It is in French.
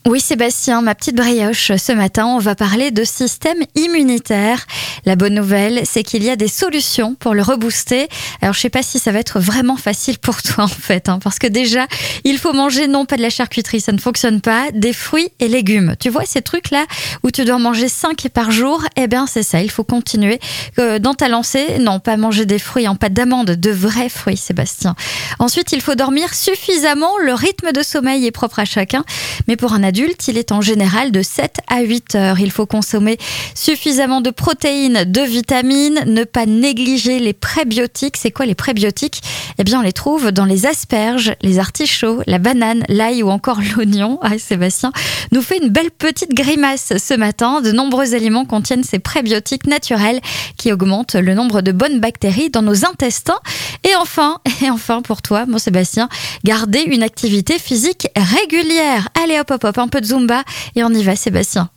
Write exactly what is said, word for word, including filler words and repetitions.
Oui Sébastien, ma petite brioche, ce matin on va parler de système immunitaire. La bonne nouvelle, c'est qu'il y a des solutions pour le rebooster. Alors je sais pas si ça va être vraiment facile pour toi en fait, hein, parce que déjà il faut manger non pas de la charcuterie, ça ne fonctionne pas, des fruits et légumes. Tu vois ces trucs là où tu dois manger cinq par jour, eh bien c'est ça, il faut continuer euh, dans ta lancée. Non, pas manger des fruits en pâte d'amande, de vrais fruits Sébastien. Ensuite il faut dormir suffisamment, le rythme de sommeil est propre à chacun, mais pour un adulte, il est en général de sept à huit heures. Il faut consommer suffisamment de protéines, de vitamines, ne pas négliger les prébiotiques. C'est quoi les prébiotiques ? Eh bien, on les trouve dans les asperges, les artichauts, la banane, l'ail ou encore l'oignon. Ah, Sébastien nous fait une belle petite grimace ce matin. De nombreux aliments contiennent ces prébiotiques naturels qui augmentent le nombre de bonnes bactéries dans nos intestins. Et enfin, et enfin pour toi, mon Sébastien, garder une activité physique régulière. Allez hop hop hop, un peu de Zumba et on y va Sébastien.